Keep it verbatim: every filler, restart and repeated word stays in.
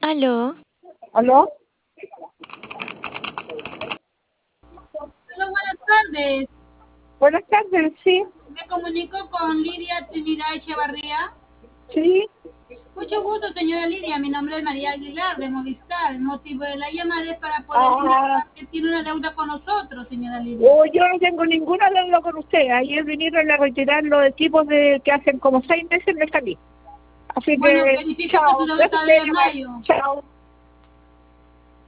Aló. ¿Aló? Hola, buenas tardes. Buenas tardes, sí. Me comunico con Lidia Trinidad Echevarría. Sí. Mucho gusto, señora Lidia. Mi nombre es María Aguilar, de Movistar. El motivo de la llamada es para poder Ah. indicar que tiene una deuda con nosotros, señora Lidia. Oh, yo no tengo ninguna deuda con usted. Ayer vinieron a retirar los equipos de que hacen como seis meses me salí. Así Bueno, que, verifico que chao. su deuda Gracias está por de llamar. mayo. Chao.